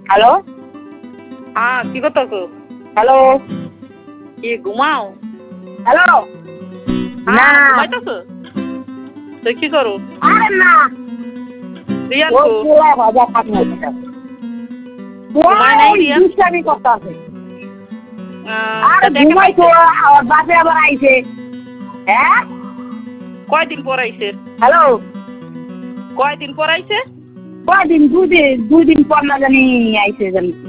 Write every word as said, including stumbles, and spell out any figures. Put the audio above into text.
Hello হ্যাঁ কি করতেছো? হ্যালো কি ঘুমাও? হ্যালো না হ্যাঁ ঘুমাইতেছো? তো কি করো? আরে না রিয়ান ওই কো? পোলা ভাজা খাবি না ঘুমায় নাই রিয়ান? দুষ্টামি করতেছে আহ, আর তা দেখে ঘুমাই তো পাইছে? আমার বাপে আবার আইছে হ্যাঁ কয়দিন পর আইছে? হ্যালো কয়দিন পর আইছে? কয়দিন দুদিন দুই দিন পর না জানি আইছে জানি